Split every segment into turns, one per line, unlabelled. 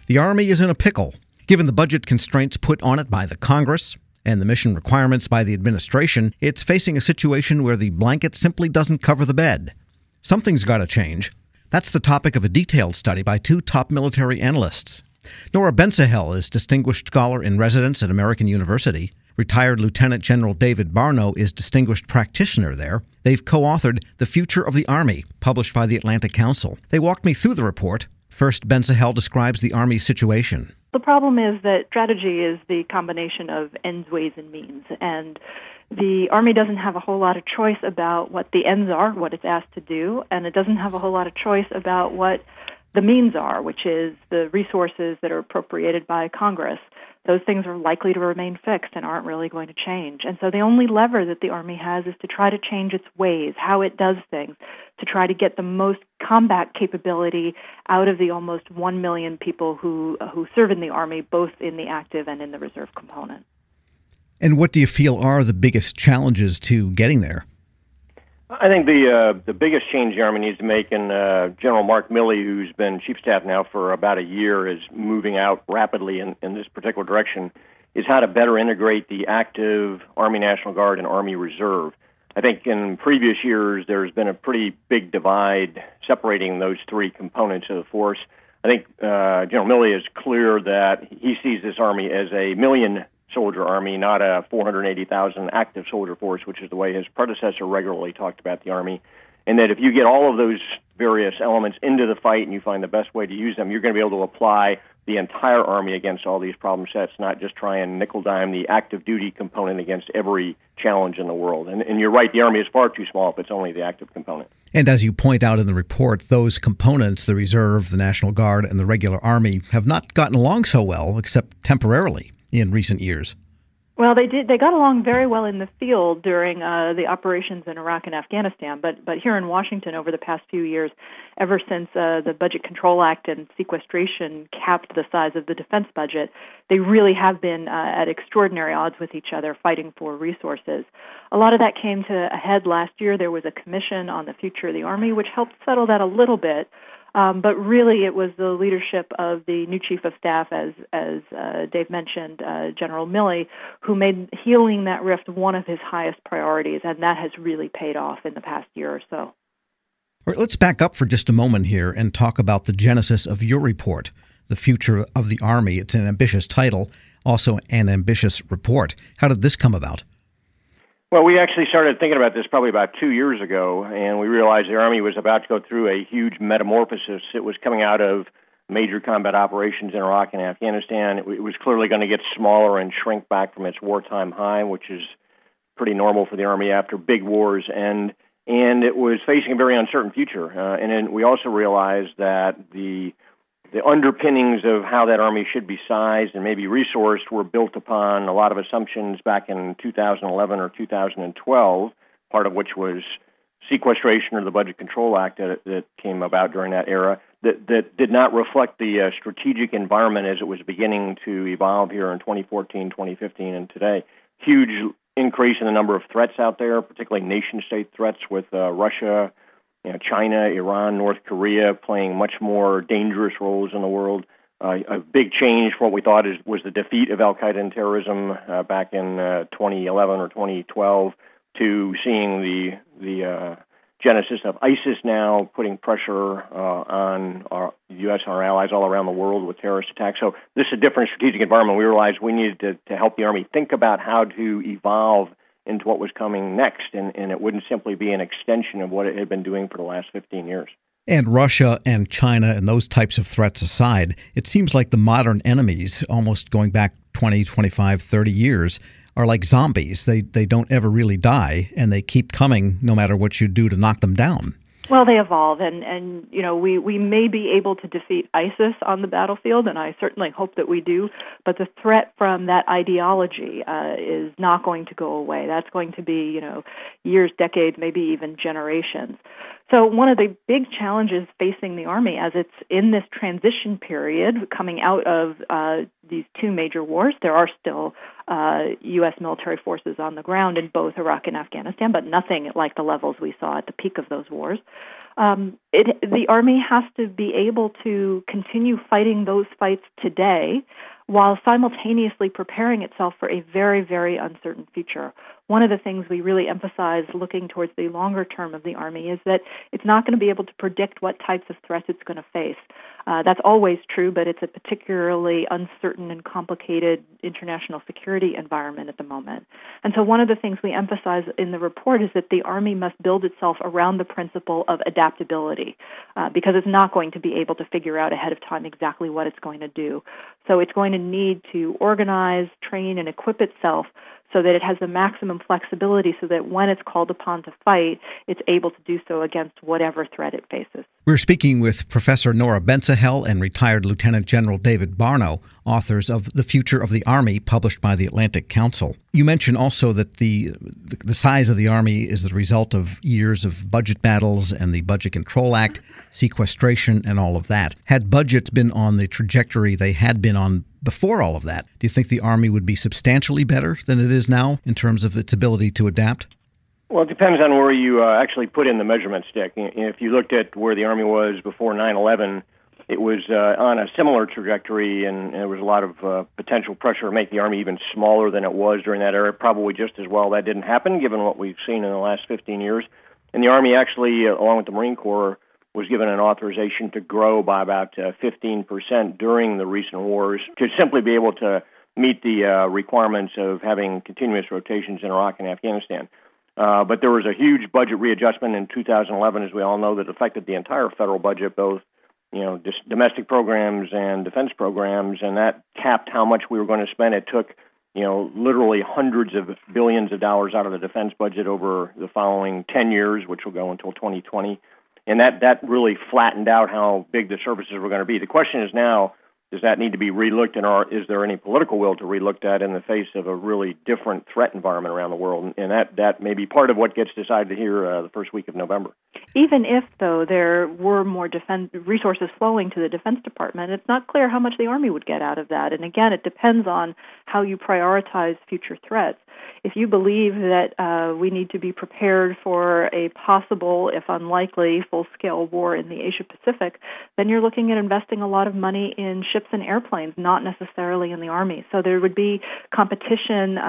The Army is in a pickle. Given the budget constraints put on it by the Congress and the mission requirements by the administration, it's facing a situation where the blanket simply doesn't cover the bed. Something's got to change. That's the topic of a detailed study by two top military analysts. Nora Bensahel is Distinguished Scholar in Residence at American University. Retired Lieutenant General David Barno is Distinguished Practitioner there. They've co-authored The Future of the Army, published by the Atlantic Council. They walked me through the report. First, Bensahel describes the Army's situation.
The problem is that strategy is the combination of ends, ways, and means. And the Army doesn't have a whole lot of choice about what the ends are, what it's asked to do, and it doesn't have a whole lot of choice about what the means are, which is the resources that are appropriated by Congress. Those things are likely to remain fixed and aren't really going to change. And so the only lever that the Army has is to try to change its ways, how it does things, to try to get the most combat capability out of the almost 1 million people who serve in the Army, both in the active and in the reserve component.
And what do you feel are the biggest challenges to getting there?
I think the biggest change the Army needs to make, and General Mark Milley, who's been Chief of Staff now for about a year, is moving out rapidly in this particular direction, is how to better integrate the active Army National Guard and Army Reserve. I think in previous years there's been a pretty big divide separating those three components of the force. I think General Milley is clear that he sees this Army as a million-soldier Army, not a 480,000 active soldier force, which is the way his predecessor regularly talked about the Army, and that if you get all of those various elements into the fight and you find the best way to use them, you're going to be able to apply the entire Army against all these problem sets, not just try and nickel-dime the active duty component against every challenge in the world. And you're right, the Army is far too small if it's only the active component.
And as you point out in the report, those components, the Reserve, the National Guard, and the regular Army, have not gotten along so well, except temporarily, in recent years.
Well, they did. They got along very well in the field during the operations in Iraq and Afghanistan, but here in Washington over the past few years, ever since the Budget Control Act and sequestration capped the size of the defense budget, they really have been at extraordinary odds with each other, fighting for resources. A lot of that came to a head last year. There was a commission on the future of the Army, which helped settle that a little bit. But really, it was the leadership of the new Chief of Staff, as Dave mentioned, General Milley, who made healing that rift one of his highest priorities, and that has really paid off in the past year or so.
All right, let's back up for just a moment here and talk about the genesis of your report, The Future of the Army. It's an ambitious title, also an ambitious report. How did this come about?
Well, we actually started thinking about this probably about 2 years ago, and we realized the Army was about to go through a huge metamorphosis. It was coming out of major combat operations in Iraq and Afghanistan. It was clearly going to get smaller and shrink back from its wartime high, which is pretty normal for the Army after big wars, and it was facing a very uncertain future. And then we also realized that the underpinnings of how that Army should be sized and maybe resourced were built upon a lot of assumptions back in 2011 or 2012, part of which was sequestration or the Budget Control Act that came about during that era, that did not reflect the strategic environment as it was beginning to evolve here in 2014, 2015, and today. Huge increase in the number of threats out there, particularly nation-state threats with Russia, China, Iran, North Korea playing much more dangerous roles in the world. A big change from what we thought was the defeat of al-Qaeda and terrorism back in 2011 or 2012 to seeing the genesis of ISIS now putting pressure on our U.S. and our allies all around the world with terrorist attacks. So this is a different strategic environment. We realized we needed to help the Army think about how to evolve into what was coming next, and it wouldn't simply be an extension of what it had been doing for the last 15 years.
And Russia and China and those types of threats aside, it seems like the modern enemies, almost going back 20, 25, 30 years, are like zombies. They don't ever really die, and they keep coming no matter what you do to knock them down.
Well, they evolve, and we may be able to defeat ISIS on the battlefield, and I certainly hope that we do, but the threat from that ideology is not going to go away. That's going to be, years, decades, maybe even generations. So one of the big challenges facing the Army as it's in this transition period coming out of these two major wars, there are still U.S. military forces on the ground in both Iraq and Afghanistan, but nothing like the levels we saw at the peak of those wars. The Army has to be able to continue fighting those fights today while simultaneously preparing itself for a very, very uncertain future. One of the things we really emphasize looking towards the longer term of the Army is that it's not going to be able to predict what types of threats it's going to face. That's always true, but it's a particularly uncertain and complicated international security environment at the moment. And so one of the things we emphasize in the report is that the Army must build itself around the principle of adaptability, because it's not going to be able to figure out ahead of time exactly what it's going to do. So it's going to need to organize, train, and equip itself so that it has the maximum flexibility so that when it's called upon to fight, it's able to do so against whatever threat it faces.
We're speaking with Professor Nora Bensahel and retired Lieutenant General David Barno, authors of The Future of the Army, published by the Atlantic Council. You mentioned also that the size of the Army is the result of years of budget battles and the Budget Control Act, sequestration, and all of that. Had budgets been on the trajectory they had been on before all of that, do you think the Army would be substantially better than it is now in terms of its ability to adapt?
Well, it depends on where you actually put in the measurement stick. If you looked at where the Army was before 9/11, it was on a similar trajectory, and there was a lot of potential pressure to make the Army even smaller than it was during that era. Probably just as well that didn't happen, given what we've seen in the last 15 years. And the Army actually, along with the Marine Corps, was given an authorization to grow by about 15% during the recent wars to simply be able to meet the requirements of having continuous rotations in Iraq and Afghanistan. But there was a huge budget readjustment in 2011, as we all know, that affected the entire federal budget, both domestic programs and defense programs, and that capped how much we were going to spend. It took literally hundreds of billions of dollars out of the defense budget over the following 10 years, which will go until 2020. And that really flattened out how big the services were going to be. The question is now, does that need to be relooked, and is there any political will to relook at in the face of a really different threat environment around the world? And that may be part of what gets decided here the first week of November.
Even if, though, there were more defense resources flowing to the Defense Department, it's not clear how much the Army would get out of that. And again, it depends on how you prioritize future threats. If you believe that we need to be prepared for a possible, if unlikely, full-scale war in the Asia-Pacific, then you're looking at investing a lot of money in ships and airplanes, not necessarily in the Army. So there would be competition,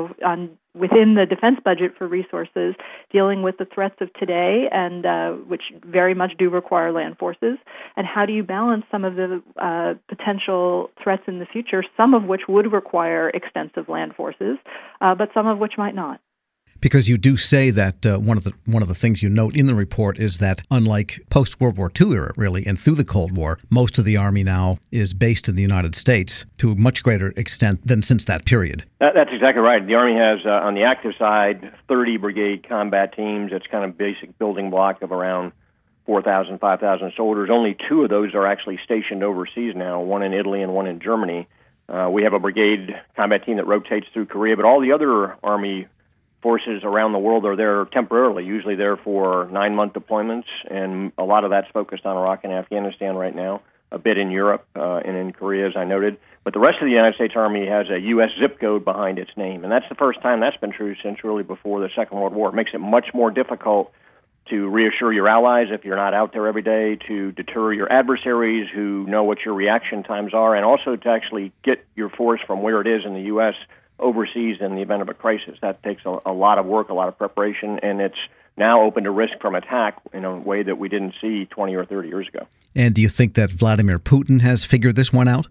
within the defense budget for resources dealing with the threats of today, and which very much do require land forces. And how do you balance some of the potential threats in the future, some of which would require extensive land forces, but some of which might not?
Because you do say that one of the things you note in the report is that unlike post-World War II era, really, and through the Cold War, most of the Army now is based in the United States to a much greater extent than since that period.
That's exactly right. The Army has, on the active side, 30 brigade combat teams. It's kind of basic building block of around 4,000, 5,000 soldiers. Only 2 of those are actually stationed overseas now, one in Italy and one in Germany. We have a brigade combat team that rotates through Korea, but all the other Army forces around the world are there temporarily, usually there for 9-month deployments, and a lot of that's focused on Iraq and Afghanistan right now, a bit in Europe and in Korea, as I noted. But the rest of the United States Army has a U.S. zip code behind its name, and that's the first time that's been true since really before the Second World War. It makes it much more difficult to reassure your allies if you're not out there every day, to deter your adversaries who know what your reaction times are, and also to actually get your force from where it is in the U.S. overseas in the event of a crisis. That takes a lot of work, a lot of preparation, and it's now open to risk from attack in a way that we didn't see 20 or 30 years ago.
And do you think that Vladimir Putin has figured this one out?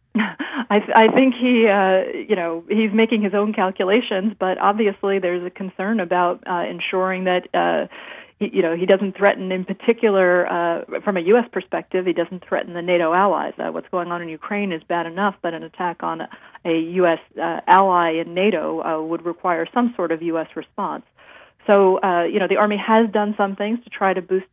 I think he's making his own calculations, but obviously there's a concern about ensuring that he doesn't threaten, in particular, from a U.S. perspective, he doesn't threaten the NATO allies. What's going on in Ukraine is bad enough, but an attack on a U.S. ally in NATO would require some sort of U.S. response. So, the Army has done some things to try to boost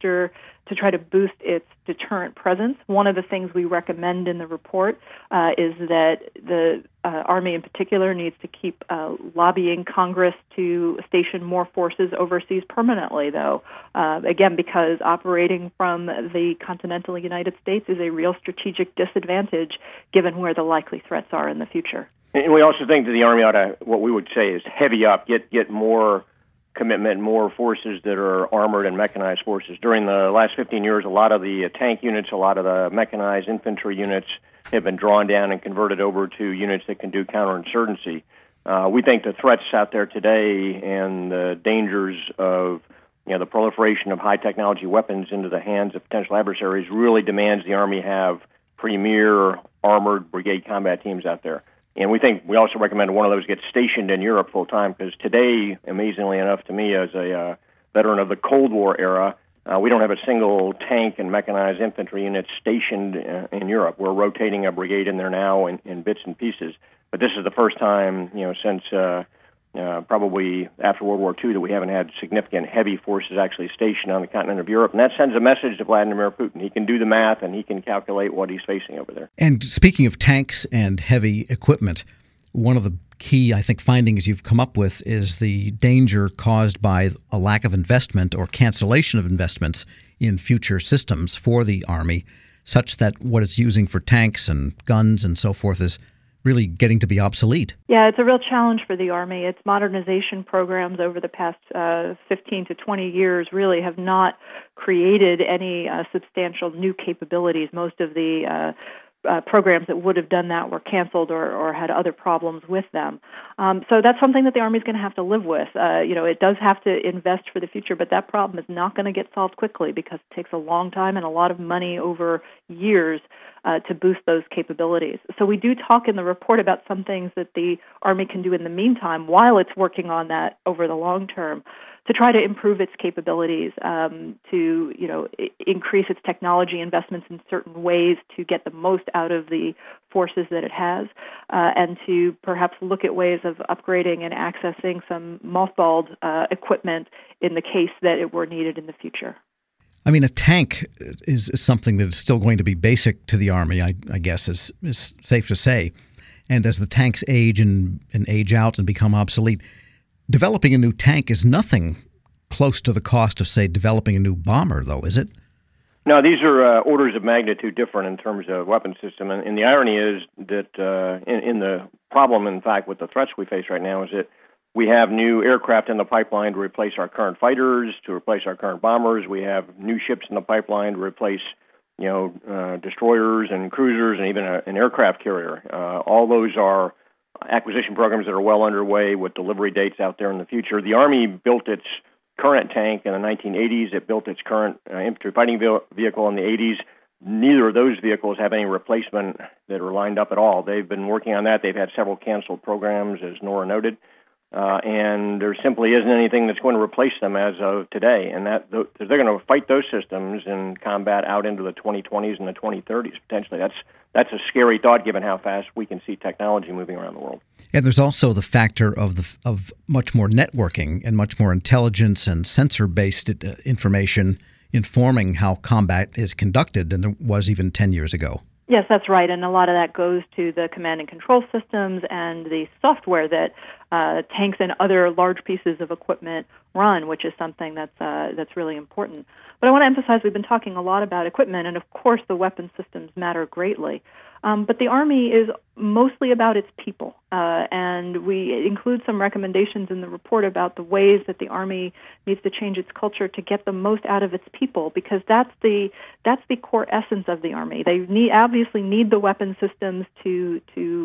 its deterrent presence. One of the things we recommend in the report is that the Army in particular needs to keep lobbying Congress to station more forces overseas permanently, though. Again, because operating from the continental United States is a real strategic disadvantage given where the likely threats are in the future.
And we also think that the Army ought to, what we would say is heavy up, get more commitment, more forces that are armored and mechanized forces. During the last 15 years, a lot of the tank units, a lot of the mechanized infantry units have been drawn down and converted over to units that can do counterinsurgency. We think the threats out there today and the dangers of the proliferation of high technology weapons into the hands of potential adversaries really demands the Army have premier armored brigade combat teams out there. And we also recommend one of those get stationed in Europe full time, because today, amazingly enough to me, as a veteran of the Cold War era, we don't have a single tank and mechanized infantry unit stationed in Europe. We're rotating a brigade in there now in bits and pieces. But this is the first time, since probably after World War II, that we haven't had significant heavy forces actually stationed on the continent of Europe. And that sends a message to Vladimir Putin. He can do the math, and he can calculate what he's facing over there.
And speaking of tanks and heavy equipment, one of the key, I think, findings you've come up with is the danger caused by a lack of investment or cancellation of investments in future systems for the Army, such that what it's using for tanks and guns and so forth is really getting to be obsolete.
Yeah, it's a real challenge for the Army. Its modernization programs over the past 15 to 20 years really have not created any substantial new capabilities. Most of the programs that would have done that were canceled or had other problems with them. So that's something that the Army is going to have to live with. It does have to invest for the future, but that problem is not going to get solved quickly because it takes a long time and a lot of money over years to boost those capabilities. So we do talk in the report about some things that the Army can do in the meantime while it's working on that over the long term to try to improve its capabilities, to increase its technology investments in certain ways to get the most out of the forces that it has, and to perhaps look at ways of upgrading and accessing some mothballed equipment in the case that it were needed in the future.
I mean, a tank is something that is still going to be basic to the Army, I guess, is safe to say. And as the tanks age and age out and become obsolete, developing a new tank is nothing close to the cost of, say, developing a new bomber, though, is it?
No, these are orders of magnitude different in terms of weapon system. And the irony is that in the problem, in fact, with the threats we face right now is that we have new aircraft in the pipeline to replace our current fighters, to replace our current bombers. We have new ships in the pipeline to replace, destroyers and cruisers and even an aircraft carrier. All those are acquisition programs that are well underway with delivery dates out there in the future. The Army built its current tank in the 1980s. It built its current infantry fighting vehicle in the 80s. Neither of those vehicles have any replacement that are lined up at all. They've been working on that. They've had several canceled programs, as Nora noted. And there simply isn't anything that's going to replace them as of today. And that they're going to fight those systems in combat out into the 2020s and the 2030s, potentially. That's a scary thought, given how fast we can see technology moving around the world.
And there's also the factor of much more networking and much more intelligence and sensor-based information informing how combat is conducted than there was even 10 years ago.
Yes, that's right, and a lot of that goes to the command and control systems and the software that tanks and other large pieces of equipment run, which is something that's really important. But I want to emphasize we've been talking a lot about equipment, and of course the weapon systems matter greatly. But the Army is mostly about its people, and we include some recommendations in the report about the ways that the Army needs to change its culture to get the most out of its people, because that's the core essence of the Army. They obviously need the weapon systems to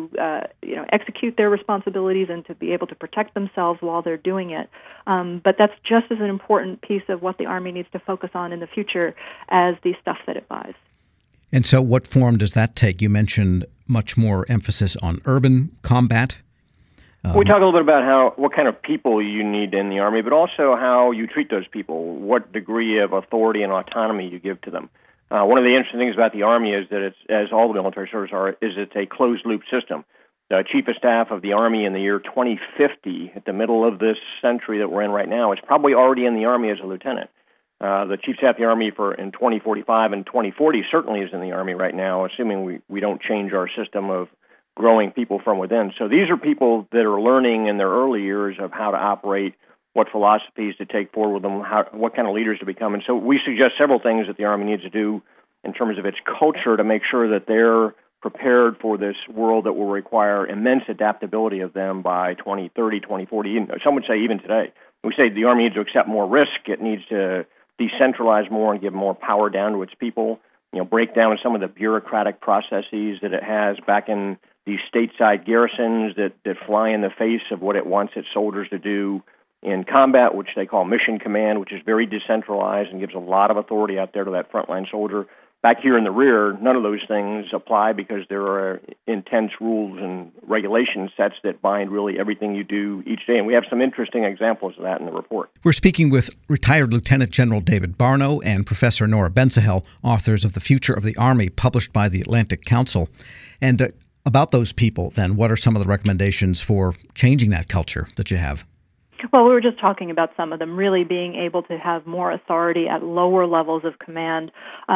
execute their responsibilities and to be able to protect themselves while they're doing it. But that's just as an important piece of what the Army needs to focus on in the future as the stuff that it buys.
And so what form does that take? You mentioned much more emphasis on urban combat.
We talk a little bit about what kind of people you need in the Army, but also how you treat those people, what degree of authority and autonomy you give to them. One of the interesting things about the Army is that it's, as all the military services are, is it's a closed-loop system. The Chief of Staff of the Army in the year 2050, at the middle of this century that we're in right now, is probably already in the Army as a lieutenant. The Chief of Staff of the Army in 2045 and 2040 certainly is in the Army right now, assuming we don't change our system of growing people from within. So these are people that are learning in their early years of how to operate, what philosophies to take forward with them, what kind of leaders to become. And so we suggest several things that the Army needs to do in terms of its culture to make sure that they're prepared for this world that will require immense adaptability of them by 2030, 2040. Some would say even today. We say the Army needs to accept more risk. It needs to decentralize more and give more power down to its people, break down some of the bureaucratic processes that it has back in these stateside garrisons that fly in the face of what it wants its soldiers to do in combat, which they call mission command, which is very decentralized and gives a lot of authority out there to that frontline soldier. Back here in the rear, none of those things apply because there are intense rules and regulation sets that bind really everything you do each day. And we have some interesting examples of that in the report.
We're speaking with retired Lieutenant General David Barno and Professor Nora Bensahel, authors of The Future of the Army, published by the Atlantic Council. And about those people, then, what are some of the recommendations for changing that culture that you have?
Well, we were just talking about some of them, really being able to have more authority at lower levels of command.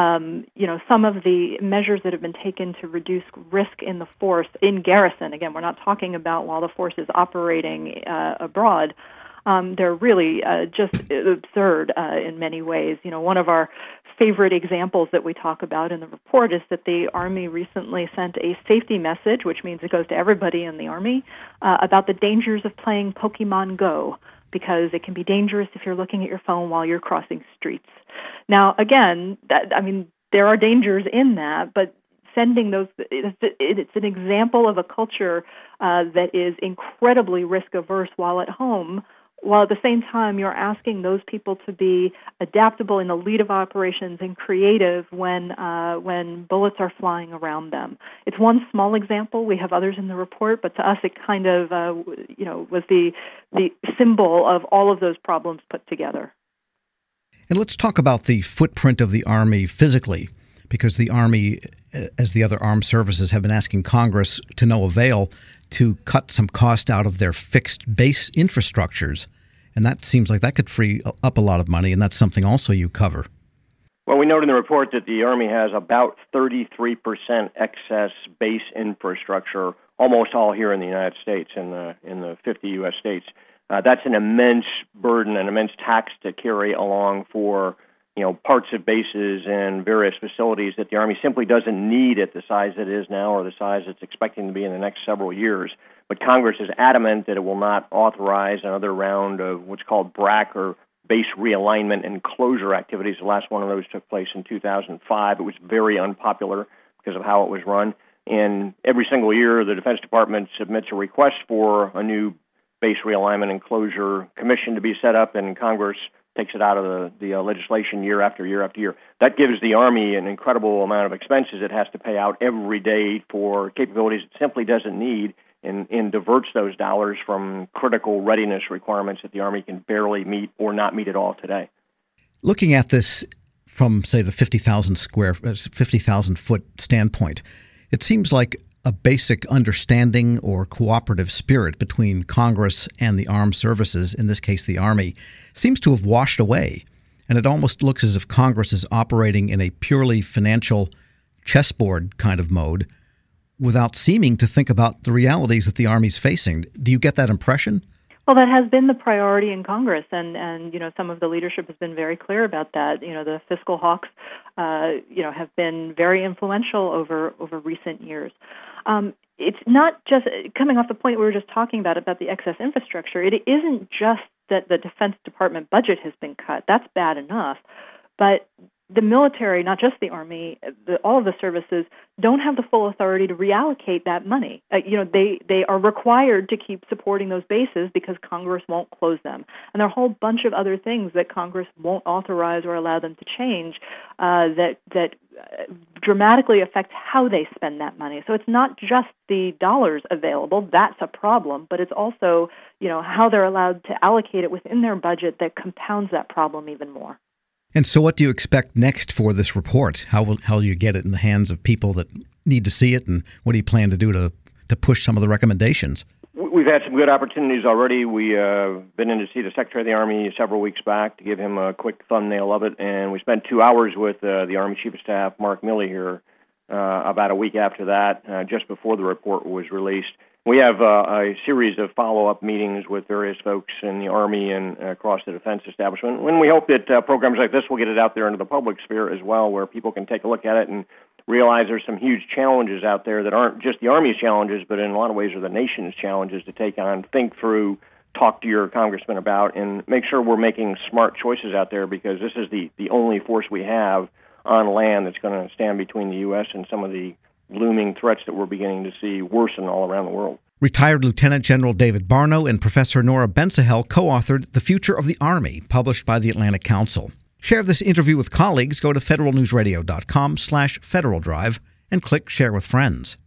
Some of the measures that have been taken to reduce risk in the force, in garrison, again, we're not talking about while the force is operating abroad. They're really just absurd in many ways. One of our favorite examples that we talk about in the report is that the Army recently sent a safety message, which means it goes to everybody in the Army, about the dangers of playing Pokemon Go, because it can be dangerous if you're looking at your phone while you're crossing streets. Now, again, there are dangers in that, but sending those, it's an example of a culture that is incredibly risk-averse while at home, while at the same time you're asking those people to be adaptable in the lead of operations and creative when bullets are flying around them. It's one small example. We have others in the report, but to us it kind of was the symbol of all of those problems put together.
And let's talk about the footprint of the Army physically, because the Army, as the other armed services, have been asking Congress to no avail to cut some cost out of their fixed base infrastructures. And that seems like that could free up a lot of money, and that's something also you cover.
Well, we note in the report that the Army has about 33% excess base infrastructure, almost all here in the United States, in the 50 U.S. states. That's an immense burden, an immense tax to carry along for parts of bases and various facilities that the Army simply doesn't need at the size it is now or the size it's expecting to be in the next several years. But Congress is adamant that it will not authorize another round of what's called BRAC, or base realignment and closure activities. The last one of those took place in 2005. It was very unpopular because of how it was run. And every single year, the Defense Department submits a request for a new base realignment and closure commission to be set up, and Congress takes it out of the legislation year after year after year. That gives the Army an incredible amount of expenses it has to pay out every day for capabilities it simply doesn't need, and diverts those dollars from critical readiness requirements that the Army can barely meet or not meet at all today.
Looking at this from, say, the 50,000-foot standpoint, it seems like a basic understanding or cooperative spirit between Congress and the armed services, in this case the Army, seems to have washed away. And it almost looks as if Congress is operating in a purely financial chessboard kind of mode without seeming to think about the realities that the Army's facing. Do you get that impression?
Well, that has been the priority in Congress, and some of the leadership has been very clear about that. The fiscal hawks, have been very influential over recent years. It's not just coming off the point we were just talking about the excess infrastructure. It isn't just that the Defense Department budget has been cut. That's bad enough, but the military, not just the Army, all of the services, don't have the full authority to reallocate that money. They are required to keep supporting those bases because Congress won't close them. And there are a whole bunch of other things that Congress won't authorize or allow them to change that dramatically affect how they spend that money. So it's not just the dollars available. That's a problem. but it's also, how they're allowed to allocate it within their budget that compounds that problem even more.
And so what do you expect next for this report? How will you get it in the hands of people that need to see it, and what do you plan to do to push some of the recommendations?
We've had some good opportunities already. We've been in to see the Secretary of the Army several weeks back to give him a quick thumbnail of it, and we spent 2 hours with the Army Chief of Staff, Mark Milley, here about a week after that, just before the report was released. We have a series of follow-up meetings with various folks in the Army and across the defense establishment. And we hope that programs like this will get it out there into the public sphere as well, where people can take a look at it and realize there's some huge challenges out there that aren't just the Army's challenges, but in a lot of ways are the nation's challenges to take on, think through, talk to your congressman about, and make sure we're making smart choices out there, because this is the only force we have on land that's going to stand between the U.S. and some of the looming threats that we're beginning to see worsen all around the world.
Retired Lieutenant General David Barno and Professor Nora Bensahel co-authored The Future of the Army, published by the Atlantic Council. Share this interview with colleagues. Go to federalnewsradio.com/Federal Drive and click Share with Friends.